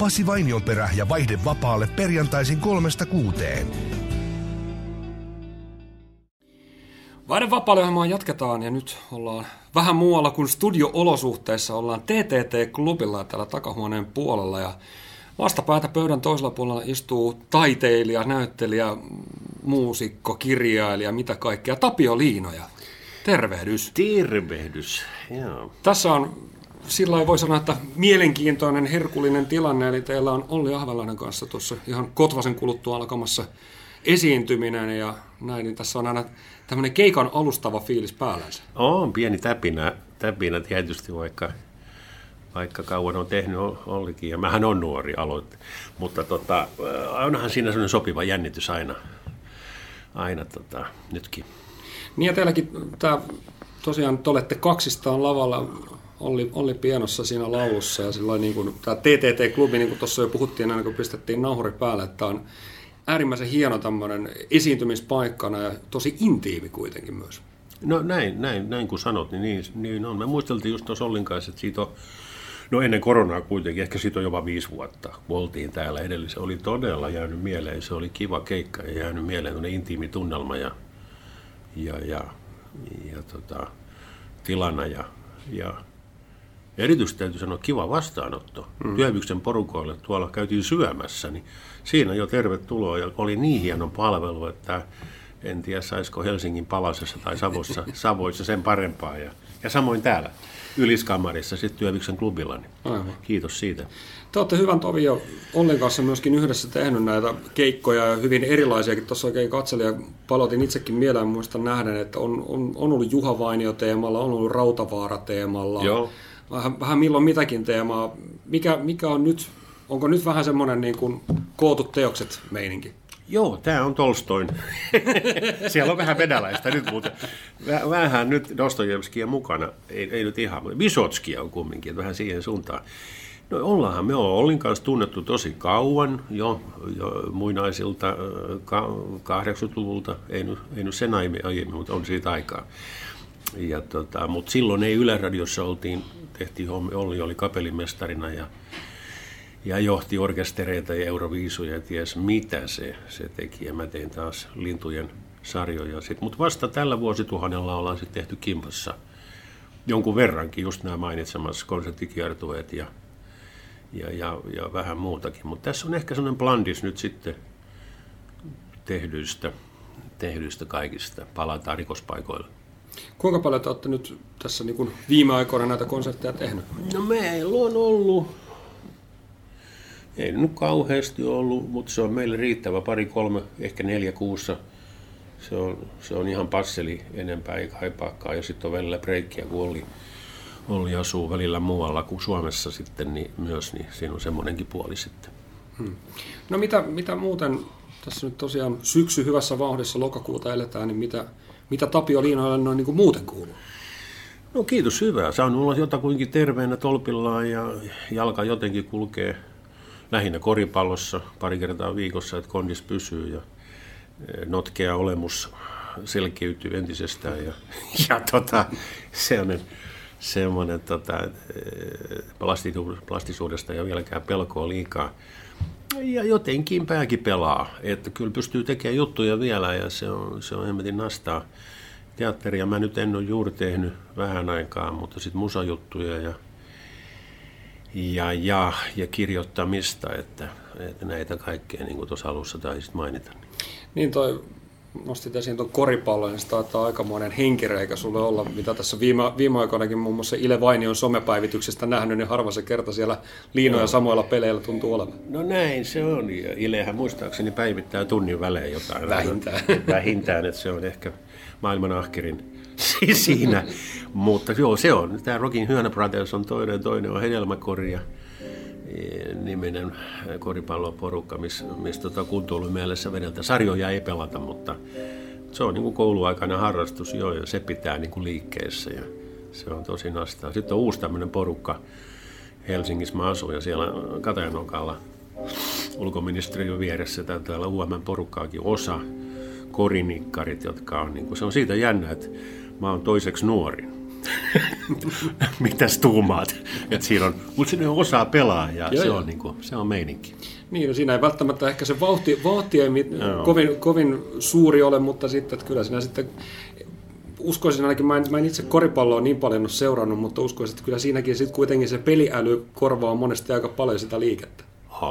Pasi Vainionperä ja vaihde vapaalle perjantaisin 3–6. Vaihde vapaalle jatketaan ja nyt ollaan vähän muualla kuin studio-olosuhteissa. Ollaan TTT-klubilla täällä takahuoneen puolella ja vastapäätä pöydän toisella puolella istuu taiteilija, näyttelijä, muusikko, kirjailija, mitä kaikkea. Tapio Liinoja. Tervehdys. Tervehdys, joo. Tässä on, sillä voi sanoa, että mielenkiintoinen, herkullinen tilanne, eli teillä on Olli Ahvenlahden kanssa tuossa ihan kotvasen kuluttua alkamassa esiintyminen ja näin, niin tässä on aina tämmöinen keikan alustava fiilis päällänsä. On pieni täpinä tietysti, vaikka kauan on tehnyt Ollikin, ja mähän on nuori aloitti, mutta onhan siinä sellainen sopiva jännitys aina nytkin. Niin ja teilläkin tosiaan te olette kaksistaan lavalla, Olli pianossa siinä laulussa ja silloin niin kuin tämä TTT-klubi, niin kuin tuossa jo puhuttiin aina kun pistettiin nauhuri päälle, että on äärimmäisen hieno tämmöinen esiintymispaikkana ja tosi intiimi kuitenkin myös. No näin kun sanot, niin on. Me muisteltiin just tuossa Ollin kanssa, että siitä on, no ennen koronaa kuitenkin, ehkä siitä on jopa 5 vuotta, kun oltiin täällä edellisen. Oli todella jäänyt mieleen, se oli kiva keikka ja jäänyt mieleen tuonne intiimi tunnelma ja tilana ja erityisesti täytyy sanoa kiva vastaanotto. Työbyksen porukoille tuolla käytiin syömässä, niin siinä jo tervetuloa ja oli niin hieno palvelu, että en tiedä saisiko Helsingin Palasessa tai Savoissa sen parempaa ja samoin täällä Yliskammarissa sitten Työbyksen klubilla, niin kiitos siitä. Te olette hyvän tovin jo Ollin kanssa myöskin yhdessä tehnyt näitä keikkoja ja hyvin erilaisiakin. Tuossa oikein katselin ja palotin itsekin mieleen muistan nähden, että on ollut Juha Vainio-teemalla, on ollut Rautavaara-teemalla. Joo. Vähän milloin mitäkin teemaa. Mikä on nyt, onko nyt vähän semmoinen niin kuin kootut teokset meininki? Joo, tämä on Tolstoin. Siellä on vähän venäläistä nyt muuten. Vähän nyt Dostojevskia mukana. Ei nyt ihan, Vysotskia on kumminkin, vähän siihen suuntaan. No me on Ollin kanssa tunnettu tosi kauan jo muinaisilta 80-luvulta. Ei nyt sen aiemmin, mutta on siitä aikaa. Mutta silloin ei Yleradiossa tehtiin hommi, Olli oli kapellimestarina ja johti orkestereita ja Euroviisuja ja ties mitä se teki. Ja mä tein taas Lintujen sarjoja. Mutta vasta tällä vuosituhannella ollaan sitten tehty kimpassa jonkun verrankin just nämä mainitsemassa konserttikiertueet ja vähän muutakin. Mutta tässä on ehkä sellainen blandis nyt sitten tehdyistä kaikista. Palataan rikospaikoille. Kuinka paljon te olette nyt tässä niin kuin viime aikoina näitä konsertteja tehnyt? No meillä on ollut, ei nyt kauheasti ollut, mutta se on meille riittävä 2-3, ehkä 4 kuussa. Se on ihan passeli, enempää ei kaipaakaan. Ja sitten on välillä breikkiä, kun Olli asuu välillä muualla kuin Suomessa sitten, niin myös niin siinä on semmoinenkin puoli sitten. No mitä muuten, tässä nyt tosiaan syksy hyvässä vauhdissa, lokakuuta eletään, niin mitä Tapio Liinoille noin niin kuin muuten kuuluu? No kiitos, hyvää. Saanut olla jotakuinkin terveenä tolpillaan ja jalka jotenkin kulkee lähinnä koripallossa 2 kertaa viikossa, että kondis pysyy ja notkea olemus selkeytyy entisestään ja semmoinen plastisuudesta ei vieläkään pelkoa liikaa. Ja jotenkin pääkin pelaa, että kyllä pystyy tekemään juttuja vielä ja se on hemmetin nastaa. Teatteria mä nyt en ole juuri tehnyt vähän aikaa, mutta sitten musajuttuja ja kirjoittamista, että näitä kaikkea niin kuin tuossa alussa taisit mainita. Niin nostit esiin tuon koripallon, niin se taitaa aikamoinen henkireikä sulle olla, mitä tässä viime aikoinakin muun muassa Ile Vainion somepäivityksestä nähnyt, niin harva se kerta siellä Liinoja samoilla peleillä tuntuu olevan. No näin se on, ja Ilehän muistaakseni päivittää tunnin välein jotain. Vähintään, että se on ehkä maailman ahkerin siinä. Mutta joo, se on. Tämä Rockin Hyönä Brothers on toinen on Hedelmäkori niminen koripalloporukka, missä kuntoilun mielessä vedeltä. Sarjoja ei pelata, mutta se on niin kuin kouluaikainen harrastus jo, ja se pitää niin kuin liikkeessä, ja se on tosi nastaa. Sitten on uusi tämmöinen porukka, Helsingissä mä asun, ja siellä Katajanokalla ulkoministeriön vieressä täällä UM:n porukkaakin osa, korinikkarit, jotka on, niin kuin, se on siitä jännä, että mä oon toiseksi nuorin. mitäs tuumaat. Että siinä on, mutta sinne osaa pelaa ja se on meininki. Niin, no siinä ei välttämättä ehkä se vauhti ei kovin suuri ole, mutta sitten, että kyllä siinä sitten, uskoisin ainakin, mä en itse koripalloa niin paljon ole seurannut, mutta uskoisin, että kyllä siinäkin sitten kuitenkin se peliäly korvaa monesti aika paljon sitä liikettä.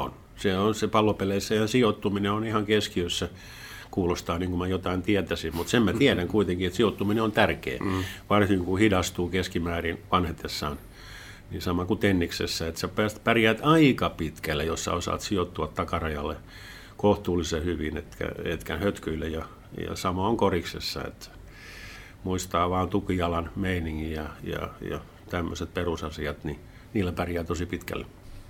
Se pallopeleissä ja sijoittuminen on ihan keskiössä. Kuulostaa niin kuin mä jotain tietäisin, mutta sen mä tiedän kuitenkin, että sijoittuminen on tärkeä. Varsinkin kun hidastuu keskimäärin vanhetessaan. Niin sama kuin tenniksessä, että sä pärjäät aika pitkälle, jos sä osaat sijoittua takarajalle kohtuullisen hyvin, etkä hötkyille. Ja sama on koriksessa, että muistaa vaan tukijalan meiningin ja tämmöiset perusasiat, niin niillä pärjää tosi pitkälle.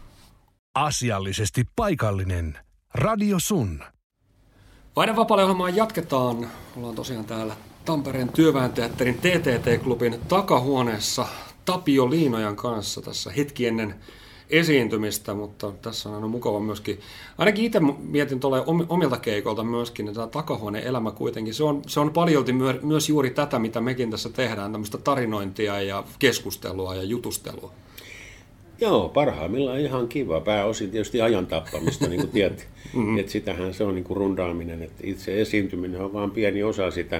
Asiallisesti paikallinen. Radio Sun. Vaihde vapaalle ohjelmaa jatketaan. Ollaan tosiaan täällä Tampereen työväenteatterin TTT-klubin takahuoneessa Tapio Liinojan kanssa tässä hetki ennen esiintymistä, mutta tässä on aina mukava myöskin. Ainakin itse mietin tuolla omilta keikolta myöskin, että tämä takahuoneen elämä kuitenkin, se on paljolti myös juuri tätä, mitä mekin tässä tehdään, tämmöistä tarinointia ja keskustelua ja jutustelua. Joo, parhaimmillaan ihan kiva. Pääosin tietysti ajan tappamista, niin kuin tiedät. Että sitähän se on niin kuin rundaaminen, että itse esiintyminen on vain pieni osa sitä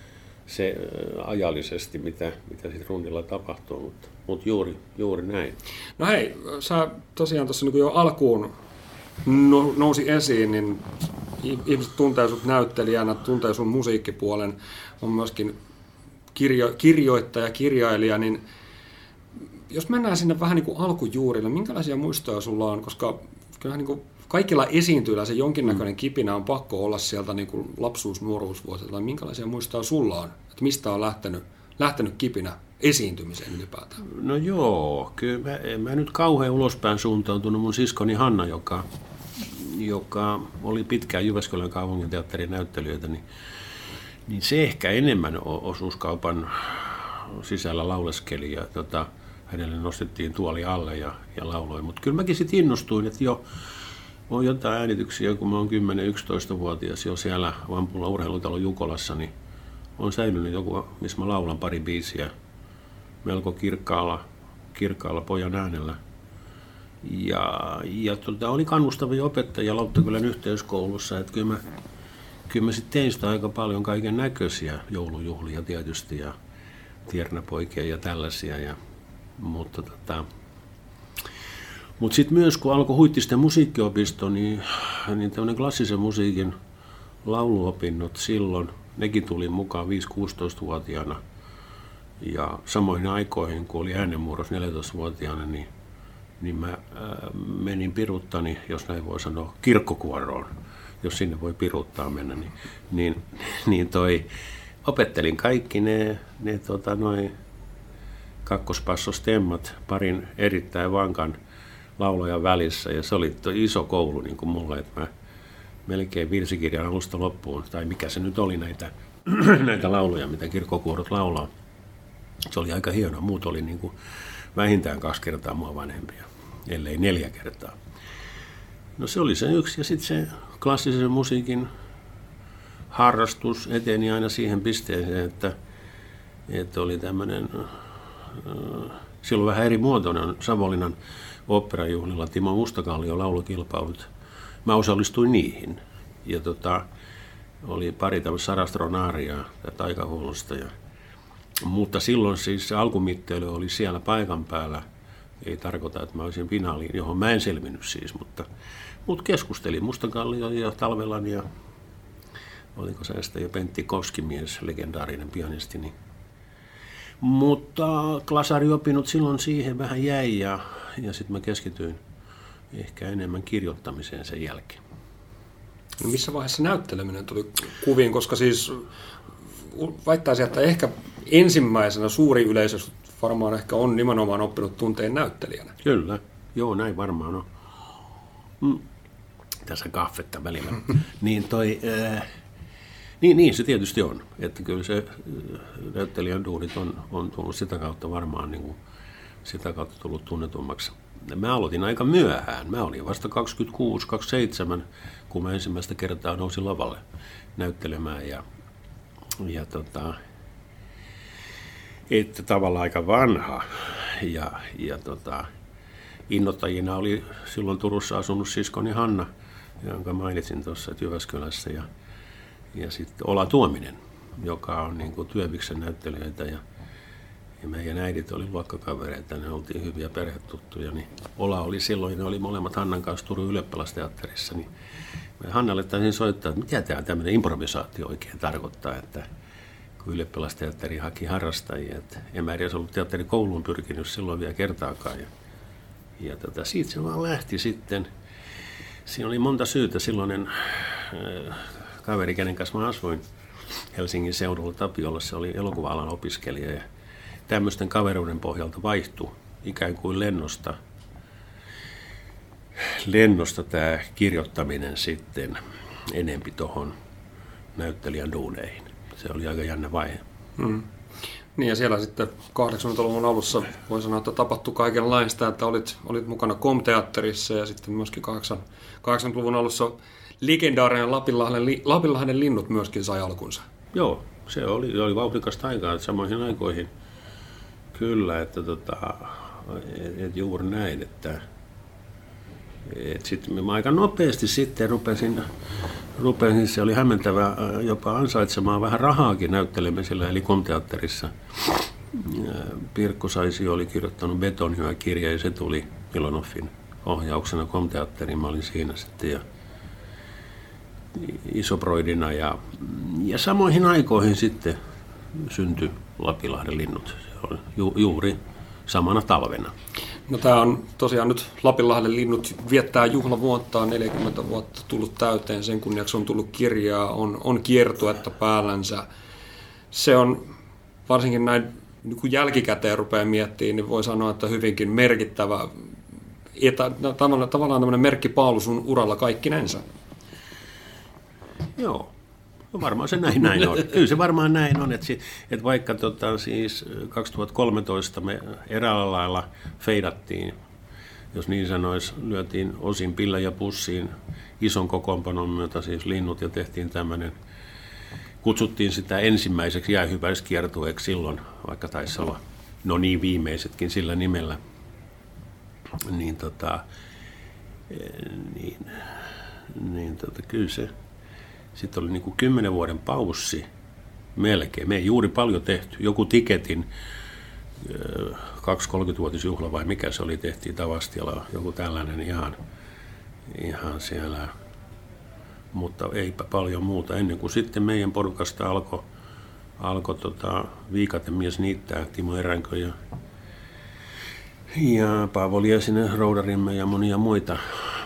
se ajallisesti, mitä sitten rundilla tapahtuu, mutta juuri näin. No hei, sä tosiaan tuossa niin jo alkuun nousi esiin, niin ihmiset tuntee sut näyttelijänä, tuntee sun musiikkipuolen, on myöskin kirjoittaja, kirjailija, niin jos mennään sinne vähän niin kuin alkujuurille, minkälaisia muistoja sulla on, koska kyllähän niin kuin kaikilla esiintyjillä se jonkinnäköinen kipinä on pakko olla sieltä niin kuin lapsuus-nuoruusvuosilta. Minkälaisia muistoja sulla on, että mistä on lähtenyt kipinä esiintymiseen ylipäätään? No joo, kyllä mä nyt kauhean ulospäin suuntautunut mun siskoni Hanna, joka oli pitkään Jyväskylän kaupunginteatterin näyttelijöitä, niin se ehkä enemmän osuuskaupan sisällä lauleskeli ja hänelle nostettiin tuoli alle ja lauloi. Mutta kyllä mäkin sitten innostuin, että on jotain äänityksiä, kun mä oon 10-11-vuotias jo siellä Vampula urheilutalon Jukolassa, niin on säilynyt joku, missä mä laulan pari biisiä melko kirkkaalla pojan äänellä. Ja oli kannustavia opettajia Lauttakylän yhteiskoulussa, että kyllä mä sitten tein sitä aika paljon kaiken näköisiä joulujuhlia tietysti ja tiernäpoikia ja tällaisia. Mutta sitten myös kun alkoi Huittisten musiikkiopisto, niin tämmöinen klassisen musiikin lauluopinnot silloin, nekin tuli mukaan 5-16-vuotiaana. Ja samoihin aikoihin, kun oli äänenmurros 14-vuotiaana, niin mä menin piruttani, jos näin voi sanoa, kirkkokuoroon, jos sinne voi piruttaa mennä. Opettelin kaikki ne kakkospassos-temmat parin erittäin vankan laulajan välissä, ja se oli iso koulu niin kuin mulle, että mä melkein virsikirjan alusta loppuun, tai mikä se nyt oli näitä lauluja, mitä kirkkokuorot laulaa. Se oli aika hienoa, muut oli niin kuin vähintään 2 kertaa mua vanhempia, ellei 4 kertaa. No se oli se yksi, ja sitten se klassisen musiikin harrastus eteni aina siihen pisteeseen, että oli tämmöinen, silloin vähän eri muotoinen Savonlinnan oopperajuhlilla Timo Mustakallion laulukilpailut. Mä osallistuin niihin. Ja oli pari tämmöistä Sarastronaaria ja Taikahuolosta. Mutta silloin siis se alkumittely oli siellä paikan päällä. Ei tarkoita, että mä olisin finaaliin, johon mä en selvinnyt siis, mutta keskustelin Mustakallion ja Talvelan ja oliko se sitten jo Pentti Koskimies, legendaarinen pianisti. Mutta klasariopinnot silloin siihen vähän jäi ja sitten mä keskityin ehkä enemmän kirjoittamiseen sen jälkeen. Missä vaiheessa näytteleminen tuli kuviin, koska siis väittäisin, että ehkä ensimmäisenä suuri yleisö varmaan ehkä on nimenomaan oppinut tunteen näyttelijänä. Kyllä, joo näin varmaan on. Tässä kahvetta välillä. Niin se tietysti on, että kyllä se näyttelijän duunit on tullut sitä kautta varmaan niin kuin, sitä kautta tullut tunnetummaksi. Mä aloitin aika myöhään, mä olin vasta 26-27, kun mä ensimmäistä kertaa nousin lavalle näyttelemään että tavallaan aika vanha. Innoittajina oli silloin Turussa asunut siskoni Hanna, jonka mainitsin tuossa Jyväskylässä, ja sitten Ola Tuominen, joka on niin kuin Työviksen näyttelijöitä, ja meidän äidit oli luokkakavereita, ne oltiin hyviä perhetuttuja, niin Ola oli silloin, ne oli molemmat Hannan kanssa Turun ylioppilasteatterissa, niin Hannalle taisin soittaa, että mitä tämä tämmöinen improvisaatio oikein tarkoittaa, että kun ylioppilasteatteri haki harrastajia, että en mä edes ollut teatterikouluun pyrkinyt silloin vielä kertaakaan, ja siitä se vaan lähti sitten. Siinä oli monta syytä. Silloinen kaveri, kenen kanssa mä asuin Helsingin seudulla Tapiolla, se oli elokuva-alan opiskelija, ja tämmöisten kaveruuden pohjalta vaihtui ikään kuin lennosta tämä kirjoittaminen sitten enempi tuohon näyttelijän duuneihin. Se oli aika jännä vaihe. Niin ja siellä sitten 80-luvun alussa voi sanoa, että tapahtui kaikenlaista, että olit mukana KOM-teatterissa ja sitten myöskin 80-luvun alussa legendaarinen Lapinlahden linnut myöskin sai alkunsa. Joo, se oli vauhdikasta aikaa, että samoihin aikoihin kyllä, että juuri näin, että sitten mä aika nopeasti sitten rupesin, se oli hämmentävä jopa ansaitsemaan vähän rahaakin näyttelemisellä, eli KOM-teatterissa. Pirkko Saisio oli kirjoittanut Betonhyö-kirja, ja se tuli Milonoffin ohjauksena KOM-teatteriin. Mä olin siinä sitten ja isoproidina, ja samoihin aikoihin sitten syntyi Lapinlahden linnut. Se oli juuri samana talvena. No tämä on tosiaan nyt Lapinlahden linnut viettää juhlavuottaan, 40 vuotta tullut täyteen, sen kunniaksi on tullut kirjaa, on kiertuetta päällänsä. Se on varsinkin näin, kun jälkikäteen rupeaa miettimään, niin voi sanoa, että hyvinkin merkittävä, tavallaan tämmöinen merkkipaalu sun uralla kaikkinensa. Joo. No varmaan se näin on. Kyllä se varmaan näin on, että vaikka siis 2013 me eräällä lailla feidattiin, jos niin sanoisi, lyötiin osin pillä ja pussiin ison kokoonpanon myötä siis linnut ja tehtiin tämmöinen, kutsuttiin sitä ensimmäiseksi jäähyväiskiertueeksi silloin, vaikka taisi olla viimeisetkin sillä nimellä, kyllä se. Sitten oli niin kuin 10 vuoden paussi melkein. Me ei juuri paljon tehty. Joku Tiketin 230-vuotisjuhla vai mikä se oli, tehtiin Tavastialla. Joku tällainen ihan siellä, mutta eipä paljon muuta. Ennen kuin sitten meidän porukasta alkoi Viikatemies niittää, Timo Eränkö ja Paavo Liesinen, roudarimme ja monia muita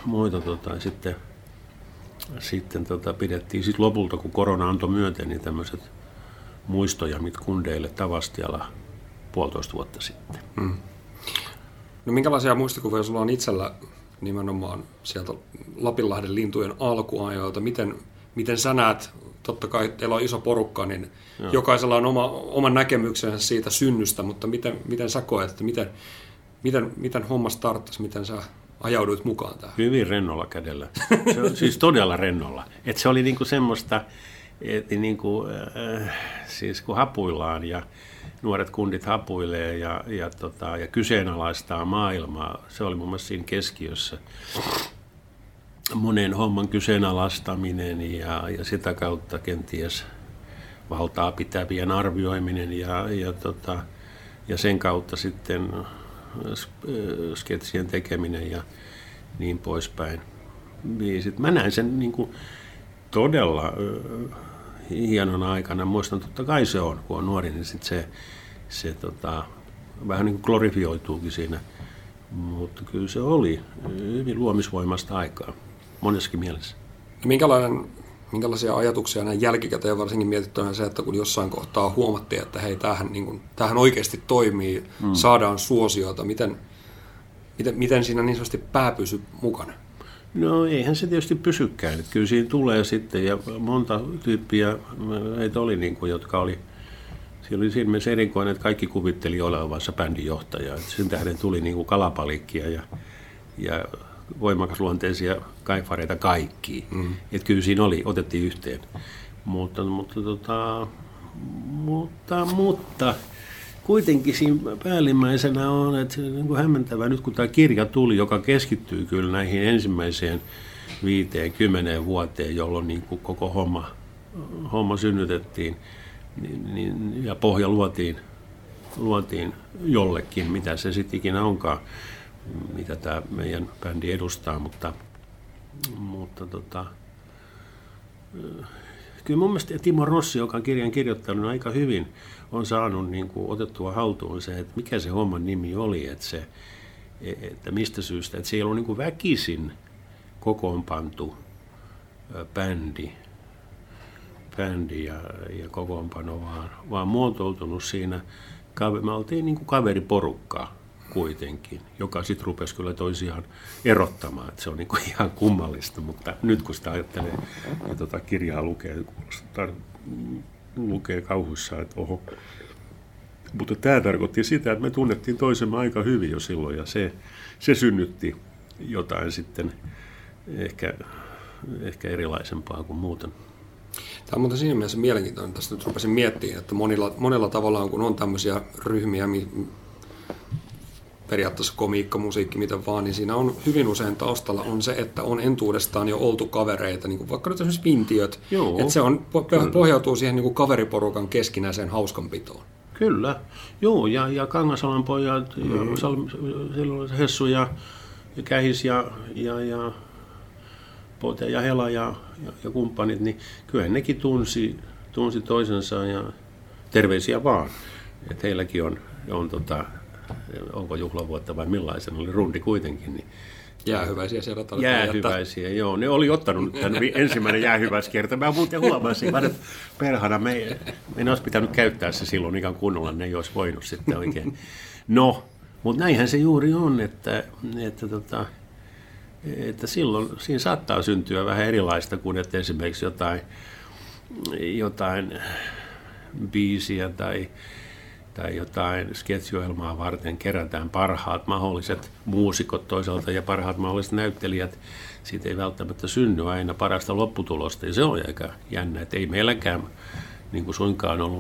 sitten pidettiin sit lopulta, kun korona antoi myöten, niin tämmöiset muistojamit kundeille Tavastialla 1,5 vuotta sitten. No minkälaisia muistikuvia sulla on itsellä nimenomaan sieltä Lapinlahden lintujen alkuajoilta? Miten sä näet, totta kai teillä on iso porukka, niin jokaisella on oma näkemyksensä siitä synnystä, mutta miten sä koet, että miten homma starttasi, miten sä ajauduit mukaan tähän? Hyvin rennolla kädellä. Se on siis todella rennolla. Et se oli niinku semmoista, että niinku, siis kun hapuillaan ja nuoret kundit hapuilee ja kyseenalaistaa maailmaa, se oli mun mielestä siinä keskiössä. Monen homman kyseenalaistaminen ja sitä kautta kenties valtaa pitävien arvioiminen ja sen kautta sitten sketsien tekeminen ja niin poispäin. Mä näin sen niin kuin todella hienona aikana. Muistan, totta kai se on, kun on nuori, niin sit se vähän niin kuin glorifioituukin siinä. Mutta kyllä se oli hyvin luomisvoimasta aikaa, monessakin mielessä. Minkälaisia ajatuksia näin jälkikäteen varsinkin mietittynä se, että kun jossain kohtaa huomattiin, että hei, tämähän oikeasti toimii, saadaan suosiota, miten siinä niin sanotusti pää pysyy mukana? No eihän se tietysti pysykään. Että kyllä siinä tulee sitten, ja monta tyyppiä heitä oli, niin kuin, jotka oli, siinä oli siinä mielessä erikoinen, että kaikki kuvitteli olevansa bändinjohtaja. Että sen tähden tuli niin kuin kalapalikkia ja voimakasluonteisia kaifareita kaikkiin. Että kyllä siinä otettiin yhteen. Mutta kuitenkin siinä päällimmäisenä on, että niin kuin hämmentävää nyt kun tämä kirja tuli, joka keskittyy kyllä näihin ensimmäiseen 5-10 vuoteen, jolloin niin kuin koko homma synnytettiin ja pohja luotiin jollekin, mitä se sitten ikinä onkaan, mitä tämä meidän bändi edustaa, mutta kyllä mun mielestä Timo Rossi, joka on kirjan kirjoittanut aika hyvin, on saanut niin kuin otettua haltuun se, että mikä se homman nimi oli, että mistä syystä, että se ei ollut niin kuin väkisin kokoonpantu bändi ja kokoonpano, vaan muotoutunut siinä. Me oltiin niin kuin kaveriporukkaa kuitenkin, joka sitten rupesi kyllä toisiaan erottamaan. Että se on niin kuin ihan kummallista, mutta nyt kun sitä ajattelee ja kirjaa lukee kauhuissaan, että oho. Mutta tämä tarkoitti sitä, että me tunnettiin toisemme aika hyvin jo silloin, ja se synnytti jotain sitten ehkä erilaisempaa kuin muuten. Tämä on muuten siinä mielessä mielenkiintoinen. Tästä nyt rupesin miettimään, että monella tavallaan, kun on tämmöisiä ryhmiä, periaatteessa komiikka, musiikki, mitä vaan, niin siinä on hyvin usein taustalla on se, että on entuudestaan jo oltu kavereita, niin kuin vaikka nyt esimerkiksi Vintiöt, että se on, pohjautuu siihen niin kuin kaveriporukan keskinäiseen hauskanpitoon. Kyllä, joo, ja Kangasalan pojat, silloin Hessu ja Kähis ja Pote ja Hela ja kumppanit, niin kyllä nekin tunsi toisensa ja terveisiä vaan. Että heilläkin on onko juhlavuotta vai millaisen, oli rundi kuitenkin. Niin jäähyväisiä siellä tarvitaan. Jäähyväisiä, joo. Ne oli ottanut tämän ensimmäinen jäähyväiskerta. Mä muuten huomasin, että perhana me olisi pitänyt käyttää se silloin ikään kunnolla, ne ei olisi voinut sitten oikein. No, mutta näinhän se juuri on, että silloin siinä saattaa syntyä vähän erilaista kuin että esimerkiksi jotain biisiä tai jotain sketsiohjelmaa varten kerätään parhaat mahdolliset muusikot toisaalta ja parhaat mahdolliset näyttelijät. Siitä ei välttämättä synny aina parasta lopputulosta ja se on aika jännä, että ei meilläkään niin kuin suinkaan ollut,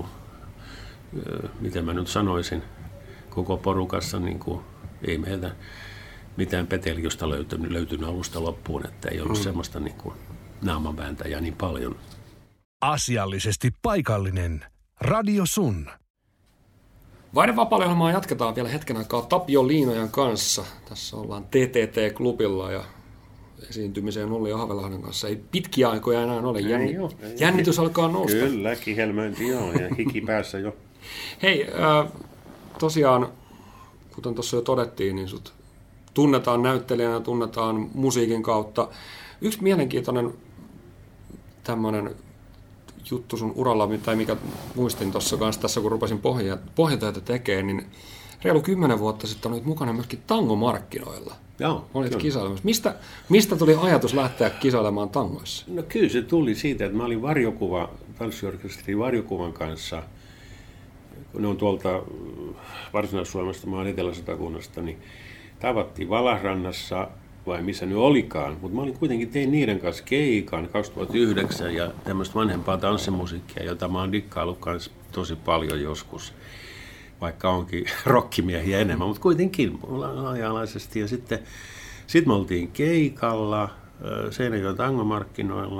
miten mä nyt sanoisin, koko porukassa, niin kuin, ei meiltä mitään peteljusta löytynyt alusta loppuun, että ei ollut semmoista niin kuin naamanvääntäjää niin paljon. Asiallisesti paikallinen. Radio Sun. Vaiden vapaa-ohjelmaa jatketaan vielä hetken aikaa Tapio Liinojan kanssa. Tässä ollaan TTT-klubilla ja esiintymiseen Olli Ahvelahden kanssa. Ei pitkiä aikoja enää ole. Jännitys alkaa nousta. Kyllä, kihelmöinti joo ja hiki päässä jo. Hei, tosiaan, kuten tuossa jo todettiin, niin sut tunnetaan näyttelijänä, tunnetaan musiikin kautta. Yksi mielenkiintoinen tämmöinen juttu sun uralla, tai mikä muistin tuossa kanssa tässä, kun rupesin pohjatöitä tekemään, niin reilu 10 vuotta sitten olit mukana myöskin tangomarkkinoilla. Joo. Olit kisailemassa. Mistä tuli ajatus lähteä kisailemaan tangoissa? No kyllä se tuli siitä, että mä olin tanssiorkesterin varjokuvan kanssa, kun ne on tuolta Varsinais-Suomesta, mä oon Etelä-Satakunnasta, niin tavattiin Valahrannassa, vai missä nyt olikaan, mutta mä tein niiden kanssa keikan 2009 ja tämmöistä vanhempaa tanssimusiikkia, jota mä oon dikkaillut kanssa tosi paljon joskus, vaikka onkin rokkimiehiä enemmän, mutta kuitenkin laaja-alaisesti. Ja sitten me oltiin keikalla Seinäjoen tangomarkkinoilla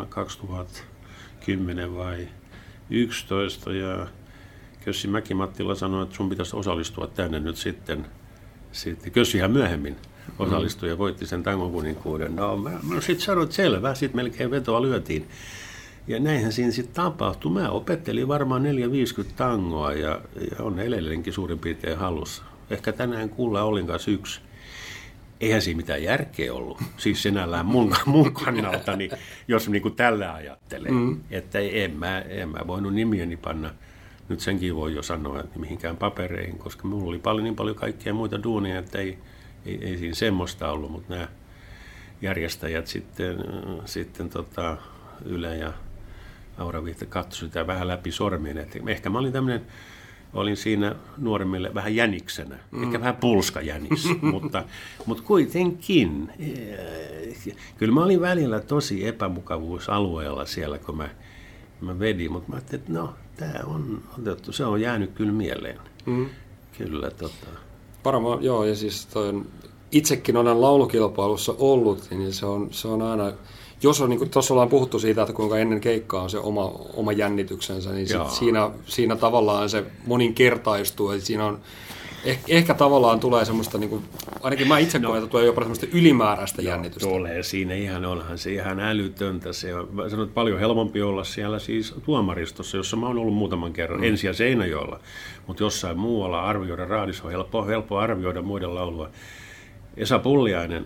2010 vai 2011 ja Kössi Mäki-Mattila sanoi, että sun pitäisi osallistua tänne nyt sitten Kössi ihan myöhemmin osallistui ja voitti sen tangokuninkuuden. No mä sitten sanoin, että selvä, sitten melkein vetoa lyötiin. Ja näinhän siinä sitten tapahtui. Mä opettelin varmaan 4-50 tangoa ja on edelleenkin suurin piirtein hallussa. Ehkä tänään kuulla Ollin kanssa yksi. Eihän siinä mitään järkeä ollut. Siis sinällään mun kannaltani, jos niin kuin tällä ajattelee. Että en mä voinut nimiäni panna. Nyt senkin voi jo sanoa, että mihinkään papereihin, koska mulla oli niin paljon kaikkia muita duunia, että ei siinä semmoista ollut, mutta nämä järjestäjät sitten Yle ja Aura Viihte katsoi sitä vähän läpi sormien. Et ehkä mä olin siinä nuoremmille vähän jäniksenä, ehkä vähän pulskajänis, mutta kuitenkin. Kyllä mä olin välillä tosi epämukavuusalueella siellä, kun mä vedin, mutta mä ajattelin, että no, tämä on otettu, se on jäänyt kyllä mieleen. Kyllä, Varmaan, joo, ja siis itsekin olen laulukilpailussa ollut, niin se on aina, jos on, niin kuin tuossa ollaan puhuttu siitä, että kuinka ennen keikkaa on se oma jännityksensä, niin siinä tavallaan se moninkertaistuu, että siinä on, ehkä tavallaan tulee semmoista, niin kuin, ainakin mä itse koen, että tulee jopa semmoista ylimääräistä jännitystä. Tulee siinä onhan se ihan älytöntä. Se on, mä sanon, paljon helpompi olla siellä siis tuomaristossa, jossa mä oon ollut muutaman kerran, Ensi- ja Seinäjoella, mutta jossain muualla arvioida raadissa on helppo arvioida muiden laulua. Esa Pulliainen,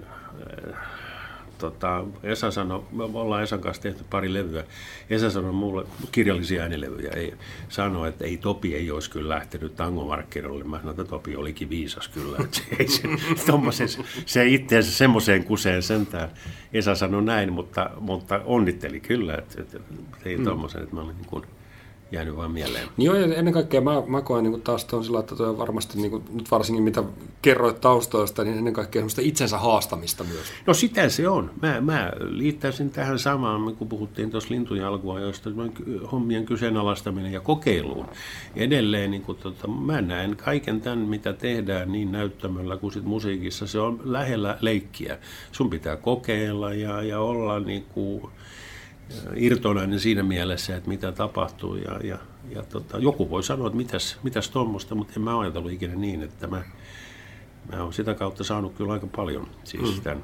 Esa sanoi, me ollaan Esan kanssa tehty pari levyä, Esa sanoi mulle kirjallisia äänilevyjä, sanoi, että Topi ei olisi kyllä lähtenyt tangomarkkinoille. Mä sanoin, että Topi olikin viisas kyllä, että se itseensä semmoiseen kuseen sentään. Esa sanoi näin, mutta onnitteli kyllä, että ei tommoisen, että mä olin niin kuin jäänyt vaan mieleen. Joo, ja ennen kaikkea mä koen niin taas tuon sillä, että toi varmasti, niin kuin, nyt varsinkin mitä kerroit taustoista, niin ennen kaikkea semmoista itsensä haastamista myös. No sitä se on. Mä liittäisin tähän samaan, kun puhuttiin tuossa lintujalkua, joista hommien kyseenalaistaminen ja kokeiluun. Edelleen niin kuin, mä näen kaiken tämän, mitä tehdään niin näyttämöllä kuin sit musiikissa. Se on lähellä leikkiä. Sun pitää kokeilla ja olla niin kuin irtonainen siinä mielessä, että mitä tapahtuu. Ja joku voi sanoa, että mitäs tuommoista, mutta en mä ajatellut ikinä niin, että mä oon sitä kautta saanut kyllä aika paljon, siis tämän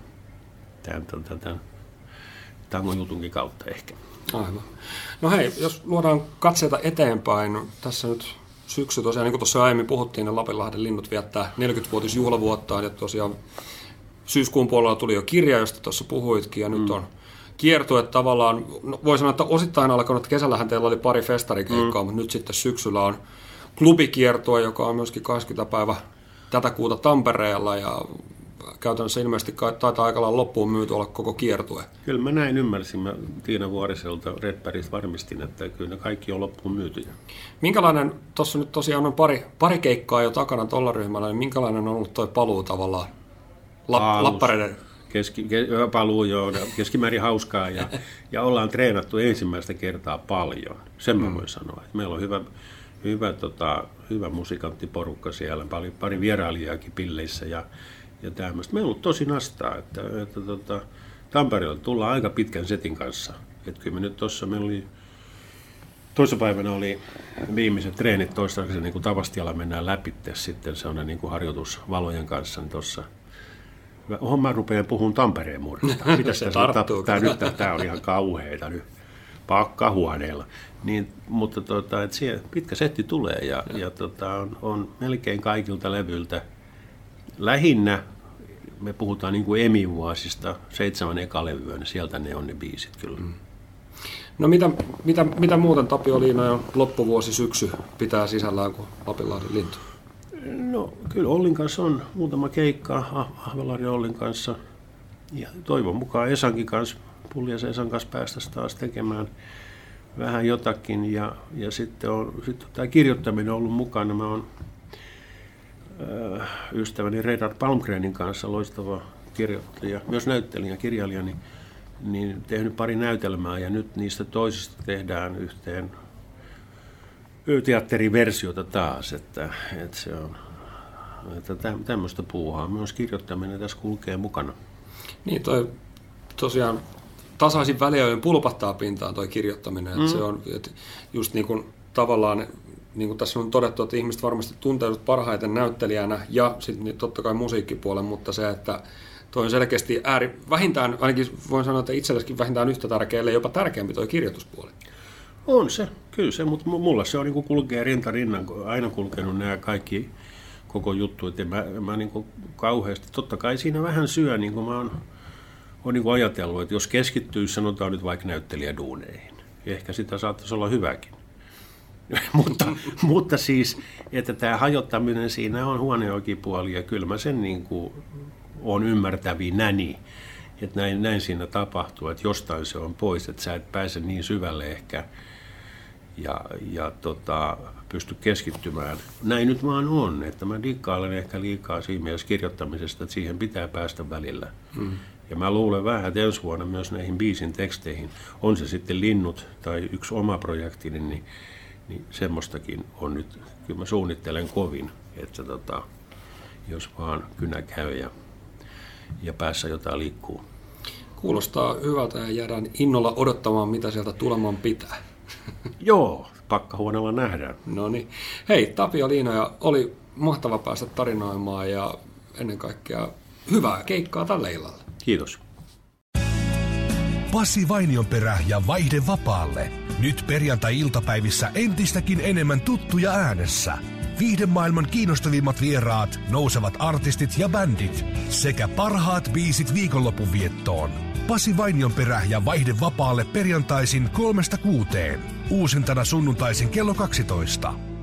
tangon jutunkin kautta ehkä. Aivan. No hei, jos luodaan katseita eteenpäin, tässä nyt syksy tosiaan, niin kuin tuossa aiemmin puhuttiin, niin Lapinlahden linnut viettää 40-vuotisjuhlavuottaan, ja tosiaan syyskuun puolella tuli jo kirja, josta tuossa puhuitkin, ja nyt on kiertue tavallaan, no voi sanoa, että osittain alkanut, että kesällähän teillä oli pari festarikeikkaa, mutta nyt sitten syksyllä on klubikiertue, joka on myöskin 20. päivä tätä kuuta Tampereella, ja käytännössä ilmeisesti taitaa aika lailla loppuun myyty olla koko kiertue. Kyllä mä näin ymmärsin, mä Tiina Vuoriselta Redbergistä varmistin, että kyllä ne kaikki on loppuun myytyjä. Minkälainen, tuossa nyt tosiaan on pari keikkaa jo takana tuolla ryhmällä, niin minkälainen on ollut toi paluu tavallaan lappareiden? Paluu jo, keskimäärin hauskaa ja ollaan treenattu ensimmäistä kertaa paljon. Sen mä voin sanoa. Meillä on hyvä musiikanttiporukka siellä, pari vierailijaakin pilleissä ja tämmöistä. Meillä on ollut tosi nastaa, että Tampereella tullaan aika pitkän setin kanssa. Että kyllä me nyt meillä oli toissapäivänä oli viimeiset treenit toistaiseksi, niin kuin Tavastialla mennään läpi sitten sellainen niin kuin harjoitus valojen kanssa, niin tuossa mä rupean puhumaan Tampereen murretta. Mitäs tämä on ihan kauheita nyt pakkahuoneella. Niin, mutta et siellä pitkä setti tulee ja on melkein kaikilta levyiltä. Lähinnä me puhutaan niin kuin EMI-vuosista, 7 ekalevyä, niin sieltä ne on ne biisit kyllä. No mitä muuten Tapio Liina ja loppuvuosi syksy pitää sisällään kuin Lapinlahden lintu? No kyllä Ollin kanssa on muutama keikka, Ahvelahden Ollin kanssa ja toivon mukaan Esankin kanssa, Pulliaisen Esan kanssa päästäisiin taas tekemään vähän jotakin ja sitten tämä kirjoittaminen on ollut mukana. Mä oon ystäväni Reidar Palmgrenin kanssa, loistava kirjoittaja, myös näyttelijä, kirjailija, niin tehnyt pari näytelmää ja nyt niistä toisista tehdään yhteen teatteriversiota taas, että se on tämmöistä puuhaa. Myös kirjoittaminen tässä kulkee mukana. Niin, toi tosiaan tasaisin väliajoin pulpahtaa pintaan toi kirjoittaminen. Että se on että just niin kuin tavallaan, niin kuin tässä on todettu, että ihmiset varmasti tunteudut parhaiten näyttelijänä ja sitten totta kai musiikkipuolen, mutta se, että toi on selkeästi vähintään, ainakin voin sanoa, että itselleskin vähintään yhtä tärkeä, ellei jopa tärkeämpi toi kirjoituspuoli. On se, kyllä se, mutta mulla se on niin kuin kulkee rinta rinnan, aina kulkenut nämä kaikki koko juttu, että mä niin kuin kauheasti, totta kai siinä vähän syö, niin kuin mä oon niin kuin ajatellut, että jos keskittyy, sanotaan nyt vaikka näyttelijäduuneihin, ehkä sitä saattaisi olla hyväkin. mutta siis, että tämä hajottaminen siinä on huoneokipuoli ja kyllä mä sen niin kuin on ymmärtävinäni, että näin siinä tapahtuu, että jostain se on pois, että sä et pääse niin syvälle ehkä ja pysty keskittymään. Näin nyt vaan on, että mä dikkailen ehkä liikaa siinä mielessä kirjoittamisesta, että siihen pitää päästä välillä. Ja mä luulen vähän, että ensi vuonna myös näihin biisin teksteihin, on se sitten Linnut tai yksi oma projektini, niin semmoistakin on nyt, kyllä mä suunnittelen kovin, että jos vaan kynä käy ja päässä jotain liikkuu. Kuulostaa hyvältä ja jäädään innolla odottamaan, mitä sieltä tulemaan pitää. Joo, pakkahuoneella nähdään. No niin. Hei, Tapio Liinoja, oli mahtava päästä tarinoimaan ja ennen kaikkea hyvää keikkaa tällä illalla. Kiitos. Pasi Vainionperä ja Vaihde vapaalle. Nyt perjantai-iltapäivissä entistäkin enemmän tuttuja äänessä. Viihdemaailman kiinnostavimmat vieraat, nousevat artistit ja bändit sekä parhaat biisit viikonlopun viettoon. Pasi Vainionperä ja Vaihde vapaalle perjantaisin 3–6. Uusintana sunnuntaisin kello 12.